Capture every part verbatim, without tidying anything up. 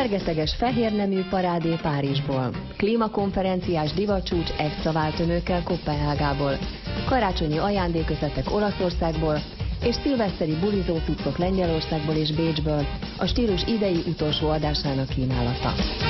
Fergeteges fehérnemű parádé Párizsból, klímakonferenciás divatcsúcs extra váltőnőkkel Koppenhágából, karácsonyi ajándékötletek Olaszországból, és szilveszteri bulizó cuccok Lengyelországból és Bécsből, a stílus idei utolsó adásának kínálata.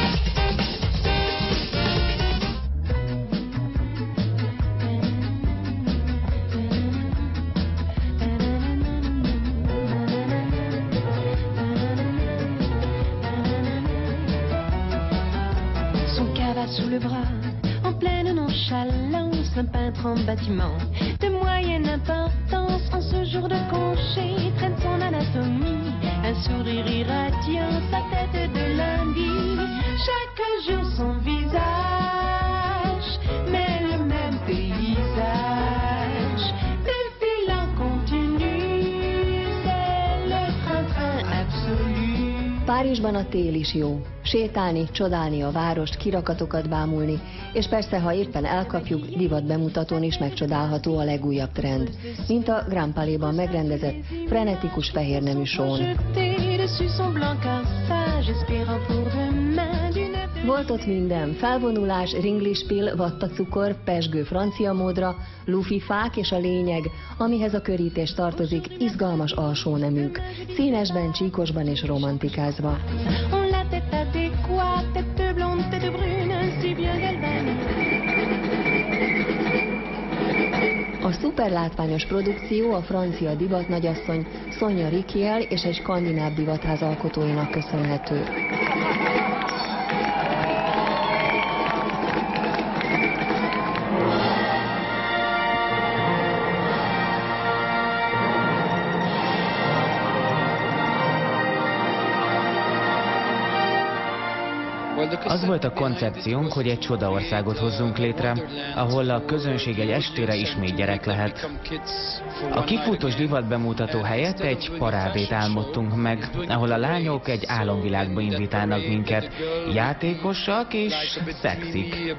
Sous le bras, en pleine nonchalance, un peintre en bâtiment de moyenne importance. En ce jour de congé, traîne son anatomie, un sourire irradiant, sa tête de lundi. Chaque jour son visage, mais le même paysage. Défilant continu, c'est le train-train absolu. Párizsban a tél is jó. Sétálni, csodálni a várost, kirakatokat bámulni, és persze, ha éppen elkapjuk, divat bemutatón is megcsodálható a legújabb trend, mint a Grand Palais-ban megrendezett frenetikus fehérnemű són. Volt ott minden, felvonulás, ringlispill, vattacukor, pezsgő francia módra, lufifák és a lényeg, amihez a körítés tartozik, izgalmas alsóneműk, színesben, csíkosban és romantikázva. A szuperlátványos produkció a francia divatnagyasszony Sonia Rykiel és egy skandináv divatház alkotóinak köszönhető. Az volt a koncepciónk, hogy egy csodaországot hozzunk létre, ahol a közönség egy estére ismét gyerek lehet. A kifutós divatbemutató helyett egy parádét álmodtunk meg, ahol a lányok egy álomvilágba invitálnak minket, játékosak és szexik.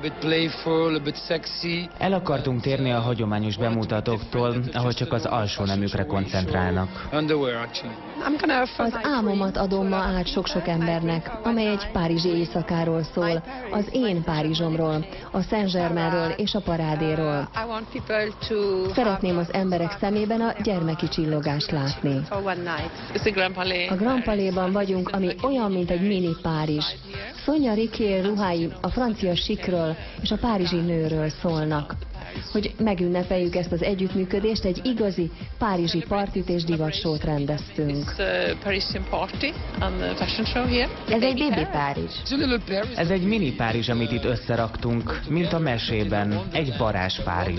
El akartunk térni a hagyományos bemutatóktól, ahol csak az alsó neműkre koncentrálnak. Az álmomat adom ma át sok-sok embernek, amely egy párizsi éjszakáról szól, az én Párizsomról, a Saint-Germainről és a parádéról. Szeretném az emberek szemében a gyermeki csillogást látni. A Grand Palais-ban vagyunk, ami olyan, mint egy mini Párizs. Sonia Rykiel ruhái a francia sikről és a párizsi nőről szólnak. Hogy megünnepeljük ezt az együttműködést, egy igazi párizsi partit és divatsót rendeztünk. Ez egy bébi Párizs. Ez egy mini Párizs, amit itt összeraktunk, mint a mesében, egy varázs Párizs.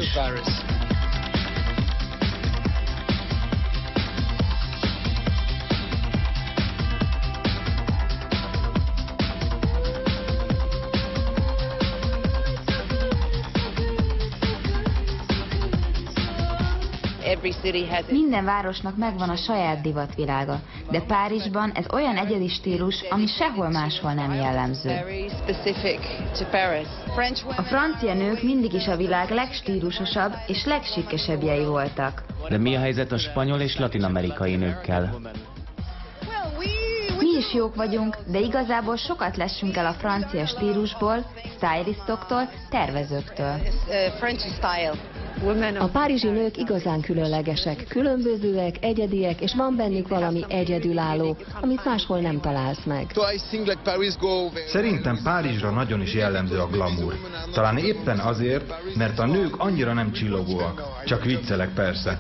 Minden városnak megvan a saját divatvilága, de Párizsban ez olyan egyedi stílus, ami sehol máshol nem jellemző. A francia nők mindig is a világ legstílusosabb és legsikkesebbjei voltak. De mi a helyzet a spanyol és latin-amerikai nőkkel? Mi is jók vagyunk, de igazából sokat lessünk el a francia stílusból, stylistoktól, tervezőktől. A párizsi nők igazán különlegesek, különbözőek, egyediek, és van bennük valami egyedülálló, amit máshol nem találsz meg. Szerintem Párizsra nagyon is jellemző a glamour. Talán éppen azért, mert a nők annyira nem csillogóak. Csak viccelek persze.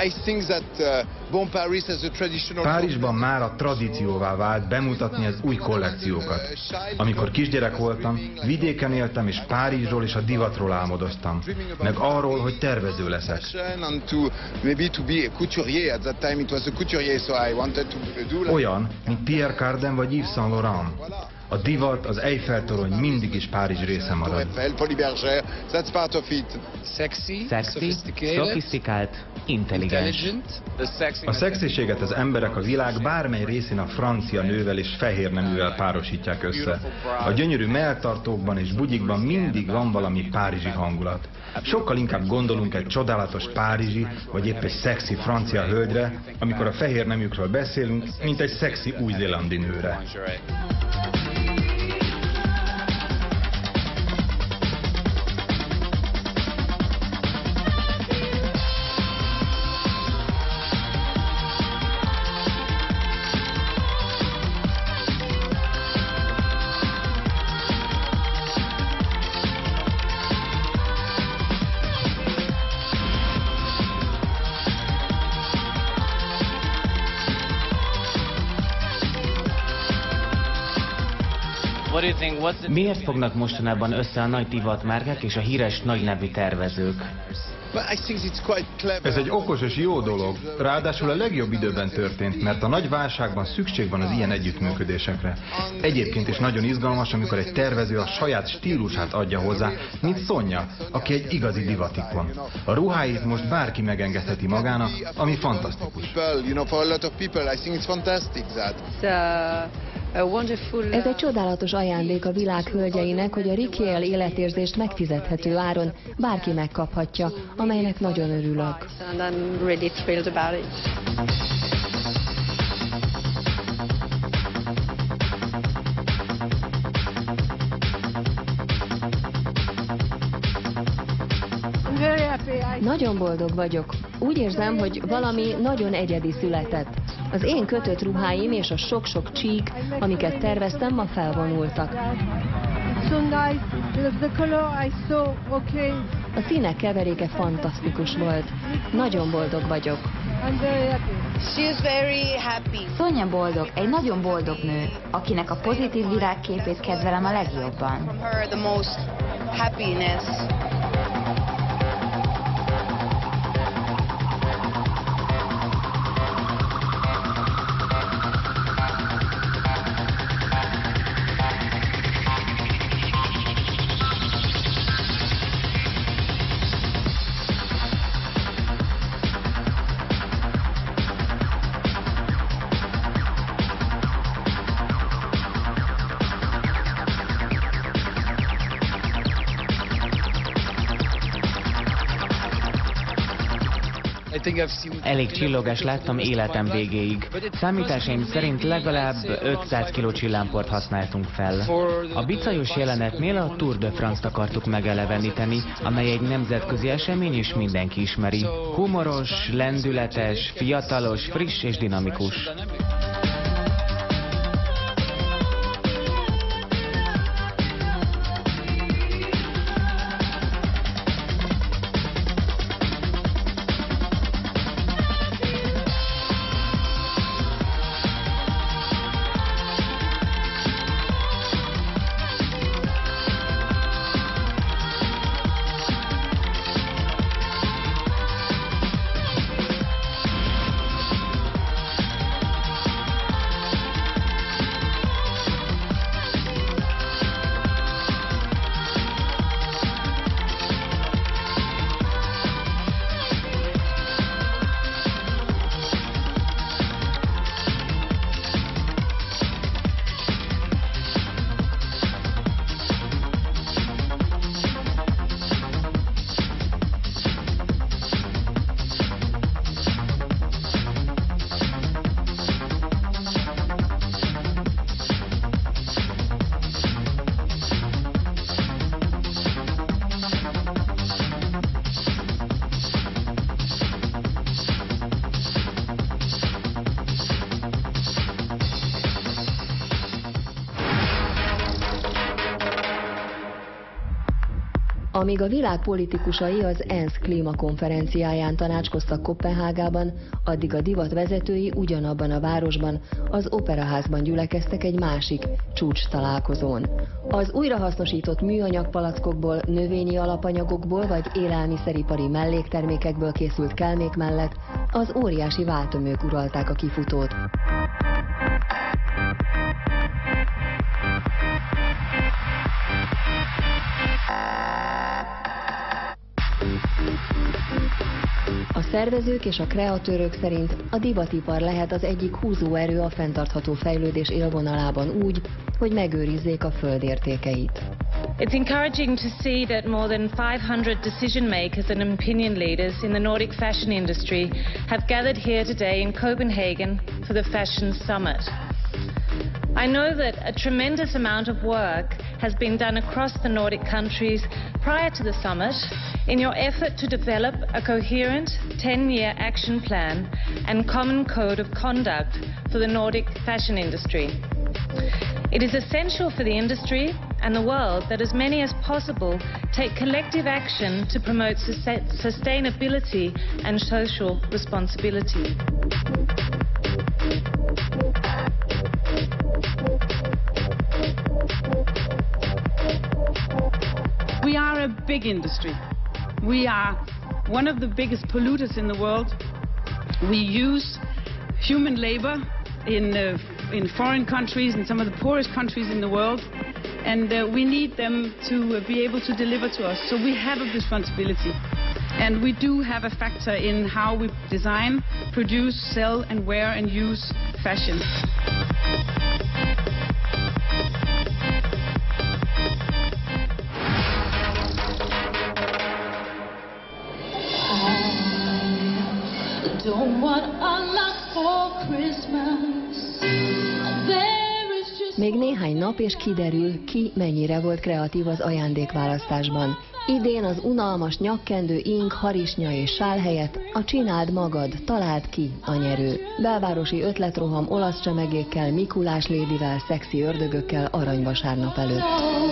Párizsban már a tradícióvá vált bemutatni az új kollekciókat. Amikor kisgyerek voltam, vidéken éltem, és Párizsról és a divatról álmodoztam. Meg arról, hogy tervező leszek. Olyan, mint Pierre Cardin vagy Yves Saint Laurent. A divat, az Eiffel-torony mindig is Párizs része marad. Szexi, szofisztikált, intelligens. A szexiséget az emberek a világ bármely részén a francia nővel és fehér neművel párosítják össze. A gyönyörű melltartókban és bugyikban mindig van valami párizsi hangulat. Sokkal inkább gondolunk egy csodálatos párizsi, vagy épp egy szexi francia hölgyre, amikor a fehér neműkről beszélünk, mint egy szexi új-zélandi nőre. Miért fognak mostanában össze a nagy divatmárkák és a híres nagynevű tervezők? Ez egy okos és jó dolog, ráadásul a legjobb időben történt, mert a nagy válságban szükség van az ilyen együttműködésekre. Egyébként is nagyon izgalmas, amikor egy tervező a saját stílusát adja hozzá, mint Sonja, aki egy igazi divatikon. A ruháit most bárki megengedheti magának, ami fantasztikus. Ez egy csodálatos ajándék a világ hölgyeinek, hogy a Rikiel életérzést megfizethető áron bárki megkaphatja, amelynek nagyon örülök. Nagyon boldog vagyok. Úgy érzem, hogy valami nagyon egyedi született. Az én kötött ruháim és a sok-sok csík, amiket terveztem, ma felvonultak. A színek keveréke fantasztikus volt. Nagyon boldog vagyok. Sonja boldog, egy nagyon boldog nő, akinek a pozitív világképét kedvelem a legjobban. Elég csillogást láttam életem végéig. Számításaim szerint legalább ötszáz kiló csillámport használtunk fel. A bicajos jelenetnél a Tour de France-t akartuk megeleveníteni, amely egy nemzetközi esemény és mindenki ismeri. Humoros, lendületes, fiatalos, friss és dinamikus. Amíg a világ politikusai az ENSZ klímakonferenciáján tanácskoztak Koppenhágában, addig a divat vezetői ugyanabban a városban, az Operaházban gyülekeztek egy másik csúcs találkozón. Az újrahasznosított műanyag palackokból, növényi alapanyagokból vagy élelmiszeripari melléktermékekből készült kelmék mellett az óriási váltömők uralták a kifutót. A szervezők és a kreatőrök szerint a divatipar lehet az egyik húzóerő a fenntartható fejlődés élvonalában úgy, hogy megőrizzék a föld értékeit. It's encouraging to see that more than five hundred decision makers and opinion leaders in the Nordic fashion industry have gathered here today in Copenhagen for the Fashion Summit. I know that a tremendous amount of work has been done across the Nordic countries prior to the summit in your effort to develop a coherent ten-year action plan and common code of conduct for the Nordic fashion industry. It is essential for the industry and the world that as many as possible take collective action to promote sustainability and social responsibility. Thank you. We are a big industry. We are one of the biggest polluters in the world. We use human labor in, uh, in foreign countries, in some of the poorest countries in the world, and uh, we need them to uh, be able to deliver to us. So we have a responsibility. And we do have a factor in how we design, produce, sell, and wear and use fashion. Don't want a lot for Christmas. Még néhány nap és kiderül, ki mennyire volt kreatív az ajándékválasztásban. Idén az unalmas nyakkendő, ing, harisnya és sál helyett a csináld magad, találd ki a nyerő. Belvárosi ötletroham olasz csemegékkel, Mikulás lédivel, szexi ördögökkel aranyvasárnap előtt.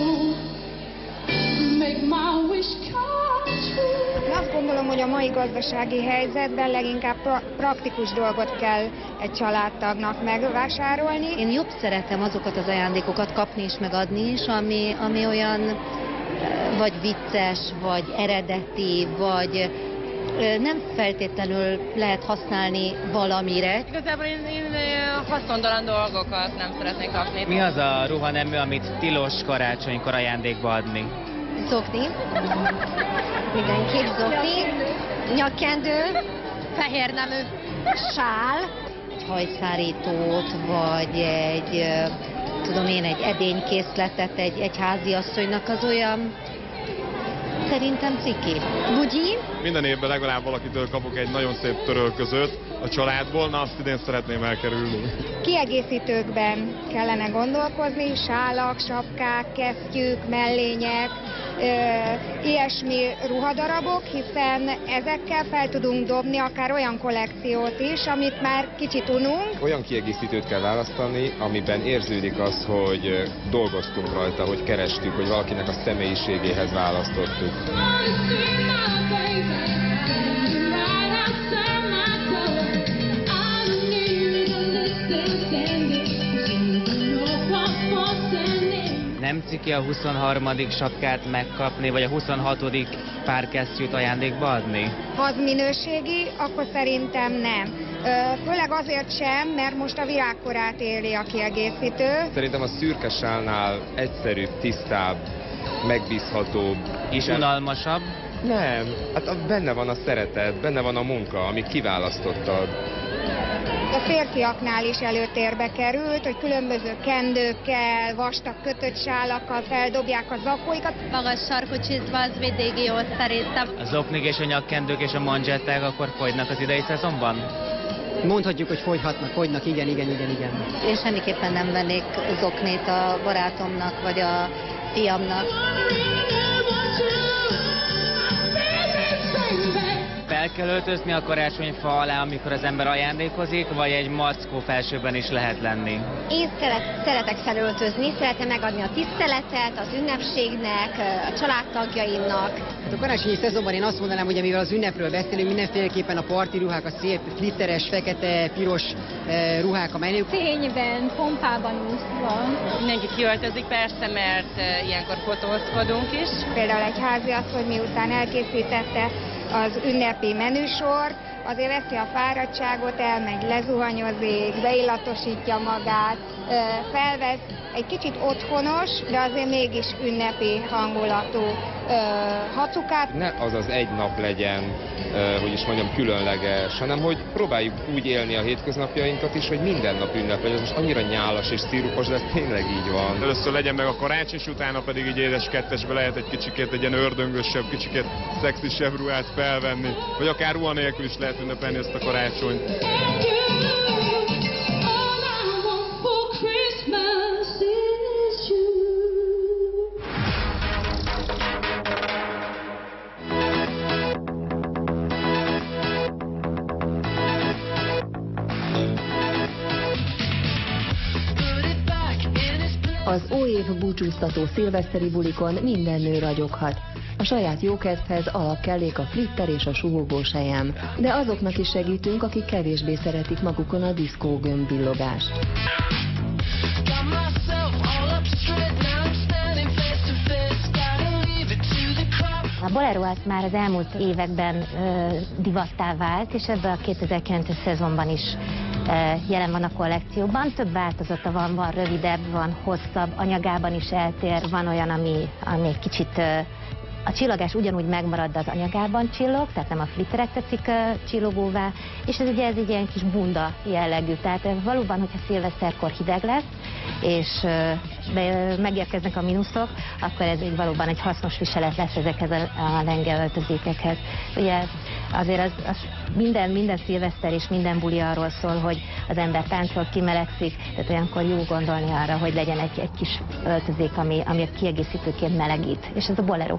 Azt gondolom, hogy a mai gazdasági helyzetben leginkább pra praktikus dolgot kell egy családtagnak megvásárolni. Én jobb szeretem azokat az ajándékokat kapni és megadni is, ami, ami olyan vagy vicces, vagy eredeti, vagy nem feltétlenül lehet használni valamire. Igazából én, én haszontalan dolgokat nem szeretnék kapni. Mi az a ruhanemű, amit tilos karácsonykor ajándékba adni? Zokni. Igen, két zokni, nyakkendő, fehér nemű sál. Egy hajszárítót, vagy egy, tudom én, egy edénykészletet egy, egy háziasszonynak, az olyan szerintem ciki. Bugyi. Minden évben legalább valakitől kapok egy nagyon szép törölközőt a családból, na azt idén szeretném elkerülni. Kiegészítőkben kellene gondolkozni, sálak, sapkák, kesztyűk, mellények, ö, ilyesmi ruhadarabok, hiszen ezekkel fel tudunk dobni akár olyan kollekciót is, amit már kicsit ununk. Olyan kiegészítőt kell választani, amiben érződik az, hogy dolgoztunk rajta, hogy kerestük, hogy valakinek a személyiségéhez választottuk. Nem ciki a huszonharmadik sapkát megkapni, vagy a huszonhatodik párkesztyűt ajándékba adni? Ha az minőségi, akkor szerintem nem. Főleg azért sem, mert most a virágkorát éli a kiegészítő. Szerintem a szürke sálnál egyszerűbb, tisztább, megbízhatóbb. És unalmasabb? Nem, hát benne van a szeretet, benne van a munka, amit kiválasztottad. A férfiaknál is előtérbe került, hogy különböző kendőkkel, vastag kötött sálakkal feldobják a zakóikat. Magas sarkú csizma az mindig jó szerintem. A zoknik és a nyakkendők és a manzsetták akkor fogynak az idei szezonban? Mondhatjuk, hogy fogyhatnak, fogynak, igen, igen, igen, igen. Én semmiképpen nem vennék zoknét a barátomnak, vagy a fiamnak. Fel kell öltözni a karácsonyfa alá, amikor az ember ajándékozik, vagy egy mackó felsőben is lehet lenni? Én szeret, szeretek felöltözni, szeretem megadni a tiszteletet az ünnepségnek, a családtagjaimnak. A karácsonyi szezonban én azt mondanám, hogy mivel az ünnepről beszélünk, mindenféleképpen a parti ruhák, a szép glitteres, fekete, piros e, ruhák a menők. Fényben, pompában úszva. Mindenki kiöltözik persze, mert e, ilyenkor fotózkodunk is. Például egy háziasszony miután elkészítette az ünnepi menüsort, azért veszi a fáradtságot, elmegy, lezuhanyozik, beillatosítja magát, felvesz egy kicsit otthonos, de azért mégis ünnepi hangulatú hacukát. Ne az az egy nap legyen, hogy is mondjam, különleges, hanem hogy próbáljuk úgy élni a hétköznapjainkat is, hogy minden nap ünnep legyen. Ez most annyira nyálas és szirupos, de ez tényleg így van. Először legyen meg a karácsony, és utána pedig így édes kettesbe lehet egy kicsikét, egy ilyen ördöngösebb, kicsikét szexisebb ruhát felvenni, vagy akár ruha nélkül is lehet ünnepelni ezt a karácsonyt. Az óév búcsúztató szilveszteri bulikon minden nő ragyoghat. A saját jókedvhez alapkellék a flitter és a suhogó sejem. De azoknak is segítünk, akik kevésbé szeretik magukon a diszkó gömbbillogást. bolero már az elmúlt években ö, divattá vált, és ebben a kétezer-kilences szezonban is ö, jelen van a kollekcióban. Több változata van, van rövidebb, van hosszabb, anyagában is eltér, van olyan, ami, ami egy kicsit... Ö, a csillogás ugyanúgy megmarad, de az anyagában csillog, tehát nem a flitterek teszik uh, csillogóvá, és ez ugye ez egy ilyen kis bunda jellegű, tehát uh, valóban, hogyha szilveszterkor hideg lesz, és uh, de, uh, megérkeznek a mínuszok, akkor ez így valóban egy hasznos viselet lesz ezekhez a, a lenge öltözékekhez. Ugye azért az, az minden, minden szilveszter és minden buli arról szól, hogy az ember táncol, kimelegszik, tehát olyankor jó gondolni arra, hogy legyen egy, egy kis öltözék, ami, ami kiegészítőként melegít, és ez a bolero.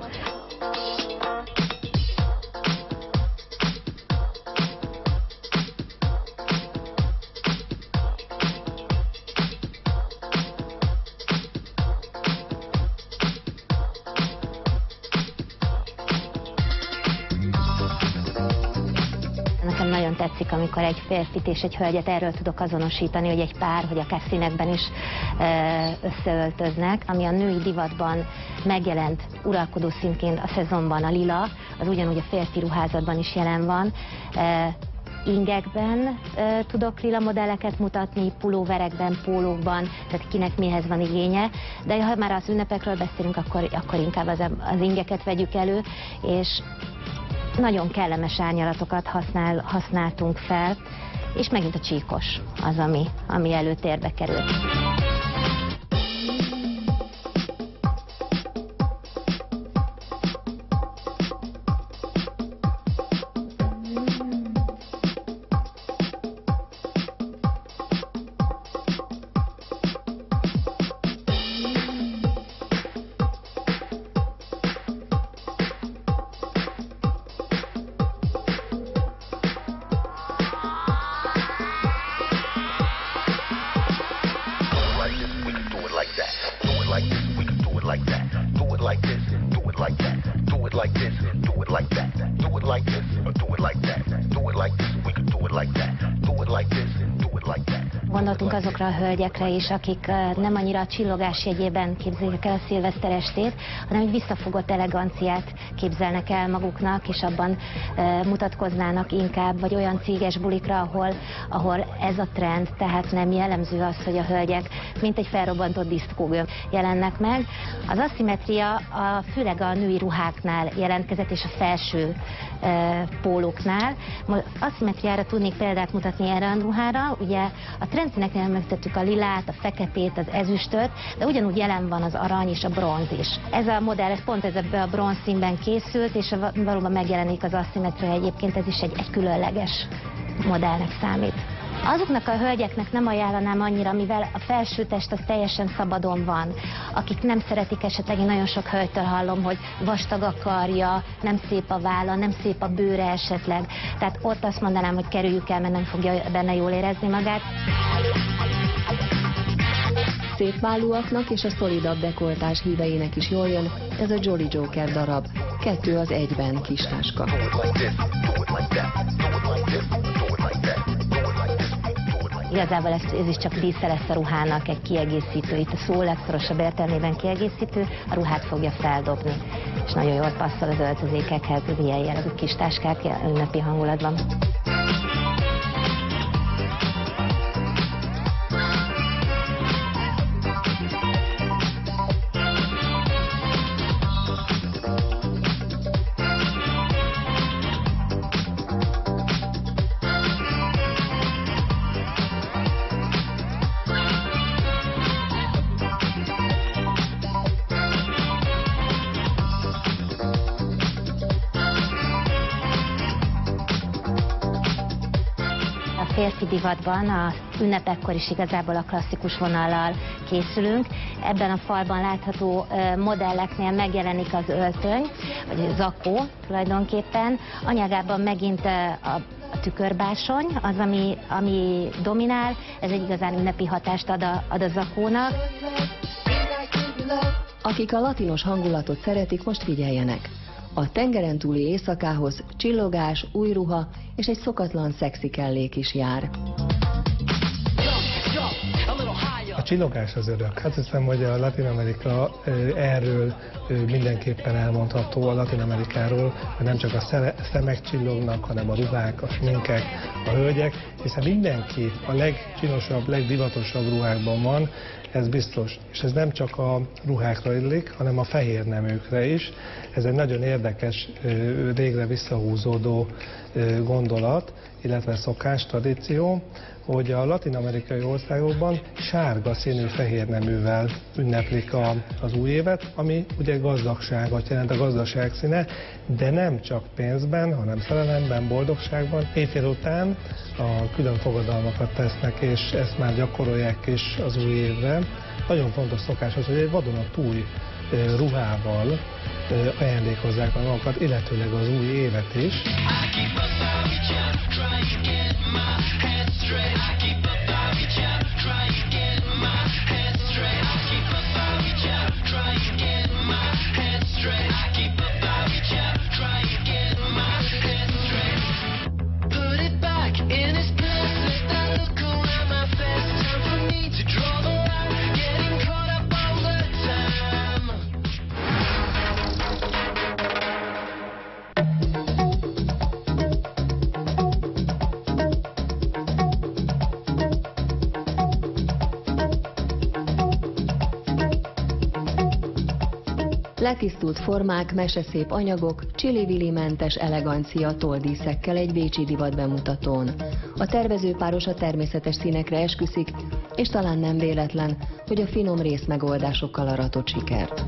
Nekem nagyon tetszik, amikor egy férfit és egy hölgyet erről tudok azonosítani, hogy egy pár, hogy akár színekben is összeöltöznek. Ami a női divatban megjelent uralkodó színként a szezonban, a lila, az ugyanúgy a férfi ruházatban is jelen van. Ingekben e, tudok lila modelleket mutatni, pulóverekben, pólókban, tehát kinek mihez van igénye, de ha már az ünnepekről beszélünk, akkor, akkor inkább az, az ingeket vegyük elő, és nagyon kellemes árnyalatokat használ, használtunk fel, és megint a csíkos az, ami, ami előtérbe került. Gondoltunk azokra a hölgyekre is, akik nem annyira a csillogás jegyében képzelik el a szilveszterestét, hanem egy visszafogott eleganciát képzelnek el maguknak, és abban e, mutatkoznának inkább, vagy olyan céges bulikra, ahol, ahol ez a trend, tehát nem jellemző az, hogy a hölgyek mint egy felrobbantott diszkógömb jelennek meg. Az aszimmetria a, főleg a női ruháknál jelentkezett, és a felső e, pólóknál. Aszimmetriára tudnék példát mutatni erre a ruhára. Ugye a trendszíneknél említettük a lilát, a feketét, az ezüstöt, de ugyanúgy jelen van az arany és a bronz is. Ez a modell, ez pont ez a bronz színben készült, és valóban megjelenik az aszimmetria, egyébként ez is egy, egy különleges modellnek számít. Azoknak a hölgyeknek nem ajánlanám annyira, mivel a felsőtest az teljesen szabadon van. Akik nem szeretik esetleg, én nagyon sok hölgytől hallom, hogy vastag a karja, nem szép a válla, nem szép a bőre esetleg. Tehát ott azt mondanám, hogy kerüljük el, mert nem fogja benne jól érezni magát. Szép vállúaknak és a szolidabb dekoltás híveinek is jól jön ez a Jolly Joker darab. Kettő az egyben kistáska. Igazából ez, ez is csak dísze lesz a ruhának, egy kiegészítő, itt a szó legszorosabb értelmében kiegészítő, a ruhát fogja feldobni. És nagyon jól passzol az öltözékekhez, az ilyen jellegű kis táskák ünnepi hangulatban. Férfi divatban a ünnepekkor is igazából a klasszikus vonallal készülünk. Ebben a falban látható modelleknél megjelenik az öltöny, vagy a zakó tulajdonképpen. Anyagában megint a a tükörbásony, az, ami, ami dominál, ez egy igazán ünnepi hatást ad a, ad a zakónak. Akik a latinos hangulatot szeretik, most figyeljenek. A tengeren túli éjszakához csillogás, új ruha és egy szokatlan szexi kellék is jár. A csillogás az örök. Hát hiszem, hogy a Latin Amerika erről mindenképpen elmondható, a Latin Amerikáról, hogy nem csak a szemek csillognak, hanem a ruhák, a sminkek, a hölgyek, hiszen mindenki a legcsinosabb, legdivatosabb ruhákban van, ez biztos. És ez nem csak a ruhákra illik, hanem a fehér neműkre is. Ez egy nagyon érdekes, régre visszahúzódó gondolat, illetve szokás, tradíció, hogy a latin-amerikai országokban sárga színű fehér neművel ünneplik a, az új évet, ami ugye gazdagságot jelent, a gazdaság színe, de nem csak pénzben, hanem szerelemben, boldogságban. Éjfél után a külön fogadalmakat tesznek, és ezt már gyakorolják is az új évre. Nagyon fontos szokás az, hogy egy vadonatúj ruhával ajándékozzák magukat, illetőleg az új évet is. Letisztult formák, meseszép anyagok, csili-vili-mentes elegancia tolldíszekkel egy bécsi divat bemutatón. A tervezőpáros a természetes színekre esküszik, és talán nem véletlen, hogy a finom részmegoldásokkal aratott sikert.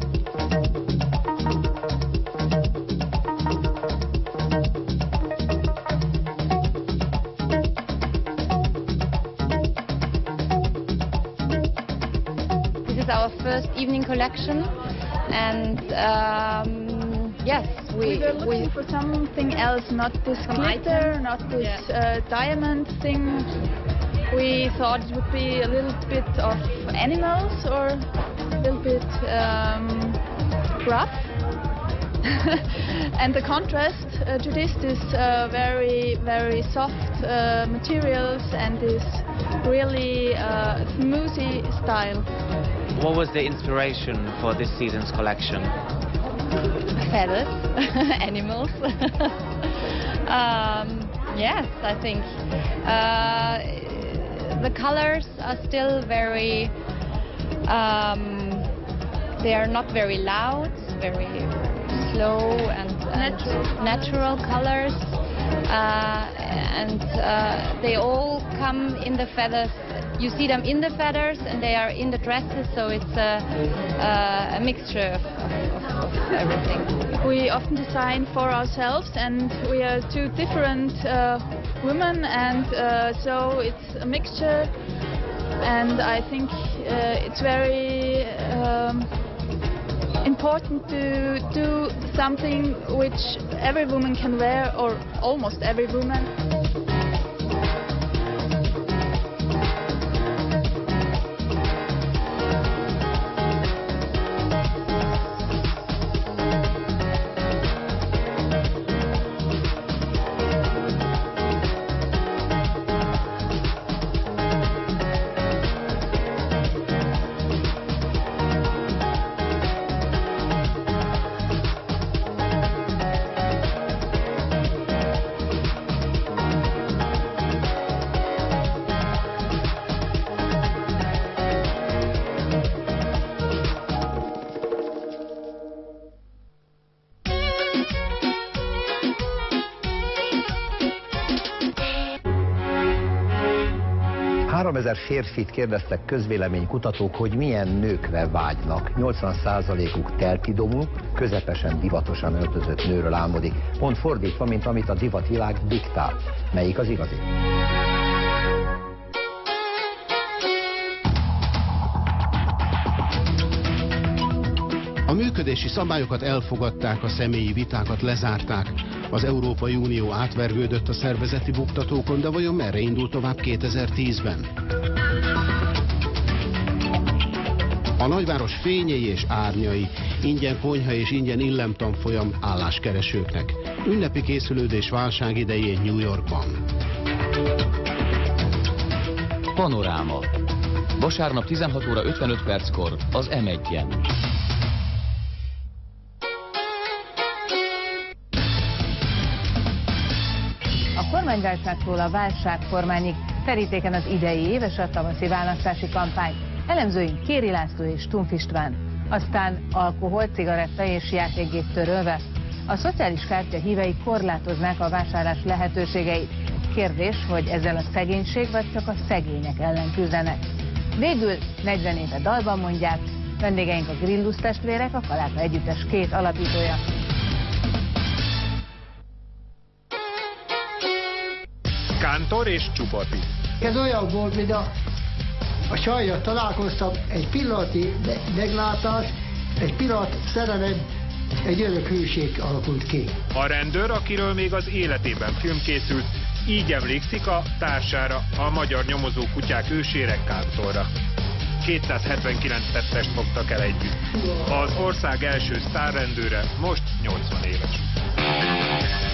This is our first evening collection. And um, yes, we, we were looking we, for something else, not this glitter, not this yeah. uh, diamond thing. We thought it would be a little bit of animals or a little bit um, rough. And the contrast uh, to this is uh, very, very soft uh, materials and this really uh, smoothie style. What was the inspiration for this season's collection? Feathers, animals. um, yes, I think uh, the colors are still very. Um, they are not very loud, very slow and, and natural. natural colors, uh, and uh, they all come in the feathers. You see them in the feathers and they are in the dresses, so it's a, a, a mixture of, of, of everything. We often design for ourselves and we are two different uh, women, and uh, so it's a mixture, and I think uh, it's very um, important to do something which every woman can wear, or almost every woman. háromezer férfit kérdeztek közvéleménykutatók, hogy milyen nőkre vágynak. nyolcvan százalékuk telpidomú, közepesen divatosan öltözött nőről álmodik. Pont fordítva, mint amit a divatvilág diktál. Melyik az igazi? A működési szabályokat elfogadták, a személyi vitákat lezárták. Az Európai Unió átvergődött a szervezeti buktatókon, de vajon merre indult tovább kétezer-tízben? A nagyváros fényei és árnyai, ingyen konyha és ingyen illemtanfolyam álláskeresőknek. Ünnepi készülődés válság idején New Yorkban. Panoráma. Vasárnap tizenhat óra ötvenöt perckor az em egyen. A kormányválságtól a válságkormányig terítéken az idei éves a tavaszi választási kampány. Elemzőink Kéri László és Stumpf István. Aztán alkohol, cigaretta és játékgép törölve. A szociális kártya hívei korlátoznák a vásárlás lehetőségeit. Kérdés, hogy ezzel a szegénység vagy csak a szegények ellen küzdenek. Végül negyven éve dalban mondják, vendégeink a Grillus testvérek, a Kaláka Együttes két alapítója. Kántor és Csupati. Ez olyan volt, mint a, a sajjal találkoztam, egy pillanati meglátás, egy pillanat szerelem, egy örök hűség alakult ki. A rendőr, akiről még az életében film készült, így emlékszik a társára, a magyar nyomozó kutyák ősére, Kántorra. kétszázhetvenkilenc tettest fogtak el együtt. Az ország első sztárrendőre most nyolcvan éves.